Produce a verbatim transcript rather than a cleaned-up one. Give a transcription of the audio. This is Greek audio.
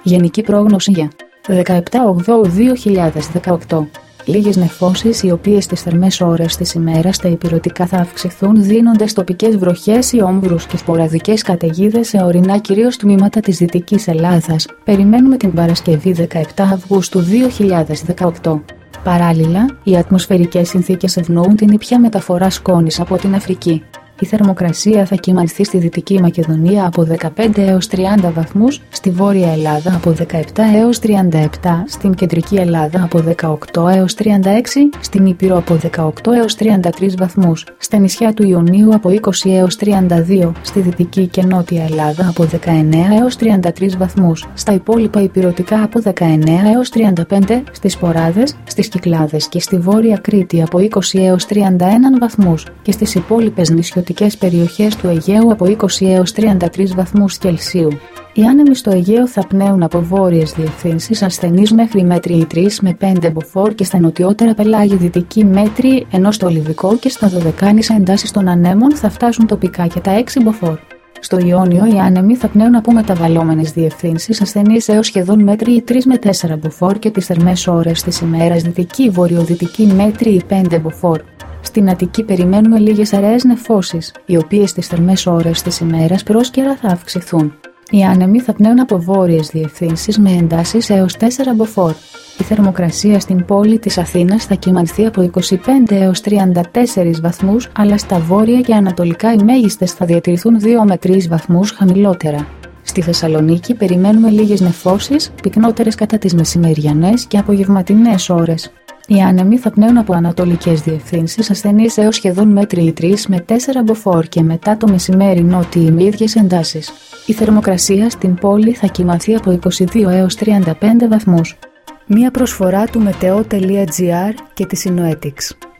Γενική πρόγνωση για δεκαεπτά Οκτωβρίου δύο χιλιάδες δεκαοκτώ. Λίγες νεφώσεις, οι οποίες στις θερμές ώρες της ημέρας στα ηπειρωτικά θα αυξηθούν, δίνοντας τοπικές βροχές ή όμβρους και σποραδικές καταιγίδες σε ορεινά κυρίως τμήματα της Δυτικής Ελλάδας. Περιμένουμε την Παρασκευή δεκαεπτά Αυγούστου δύο χιλιάδες δεκαοκτώ. Παράλληλα, οι ατμοσφαιρικές συνθήκες ευνοούν την ήπια μεταφορά σκόνης από την Αφρική. Η θερμοκρασία θα κυμανθεί στη Δυτική Μακεδονία από δεκαπέντε έως τριάντα βαθμούς, στη Βόρεια Ελλάδα από δεκαεπτά έως τριάντα επτά, στην Κεντρική Ελλάδα από δεκαοκτώ έως τριάντα έξι, στην Ήπειρο από δεκαοκτώ έως τριάντα τρεις βαθμούς, στα νησιά του Ιωνίου από είκοσι έως τριάντα δύο, στη Δυτική και Νότια Ελλάδα από δεκαεννέα έως τριάντα τρεις βαθμούς, στα υπόλοιπα ηπειρωτικά από δεκαεννέα έως τριάντα πέντε, στις Ποράδες, στις Κυκλάδες και στη Βόρεια Κρήτη από είκοσι έως τριάντα ένα βαθμούς και στις υπόλοιπες νησιωτικές περιοχές του Αιγαίου από είκοσι έως τριάντα τρεις βαθμούς Κελσίου. Οι άνεμοι στο Αιγαίο θα πνέουν από βόρειες διευθύνσεις ασθενείς μέχρι μέτρη τρεις με πέντε μποφόρ και στα νοτιότερα πελάγη δυτική μέτρη, ενώ στο Λιβικό και στα Δωδεκάνησα εντάσεις των ανέμων θα φτάσουν τοπικά και τα έξι μποφόρ. Στο Ιόνιο οι άνεμοι θα πνέουν από μεταβαλλόμενες διευθύνσεις ασθενείς έως σχεδόν μέτρη τρεις με τέσσερα μποφόρ και τις θερμές ώρες της ημέρας δυτική βορειοδυτική μέτρη πέντε μποφόρ. Στην Αττική περιμένουμε λίγες αραίες νεφώσεις, οι οποίες στις θερμές ώρες της ημέρας πρόσκαιρα θα αυξηθούν. Οι άνεμοι θα πνέουν από βόρειες διευθύνσεις με εντάσεις έως τέσσερα μποφόρ. Η θερμοκρασία στην πόλη της Αθήνας θα κυμανθεί από είκοσι πέντε έως τριάντα τέσσερις βαθμούς, αλλά στα βόρεια και ανατολικά οι μέγιστες θα διατηρηθούν δύο με τρεις βαθμούς χαμηλότερα. Στη Θεσσαλονίκη περιμένουμε λίγες νεφώσεις, πυκνότερες κατά τις μεσημεριανές και απογευματινές ώρες. Οι άνεμοι θα πνέουν από ανατολικές διευθύνσεις ασθενείς έως σχεδόν μέτρη τρεις με τέσσερα μποφόρ και μετά το μεσημέρι νότιοι με ίδιες εντάσεις. Η θερμοκρασία στην πόλη θα κυμανθεί από είκοσι δύο έως τριάντα πέντε βαθμούς. Μία προσφορά του μετεό τελεία τζι άρ και της Synoetics.